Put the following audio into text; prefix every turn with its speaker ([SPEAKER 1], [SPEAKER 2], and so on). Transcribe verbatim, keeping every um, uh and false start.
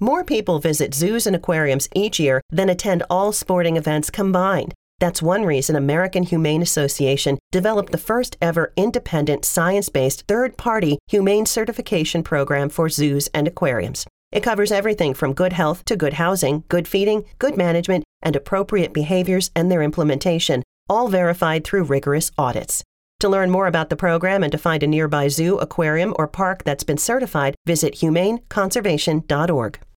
[SPEAKER 1] More people visit zoos and aquariums each year than attend all sporting events combined. That's one reason American Humane Association developed the first ever independent, science-based, third-party humane certification program for zoos and aquariums. It covers everything from good health to good housing, good feeding, good management, and appropriate behaviors and their implementation, all verified through rigorous audits. To learn more about the program and to find a nearby zoo, aquarium, or park that's been certified, visit humane conservation dot org.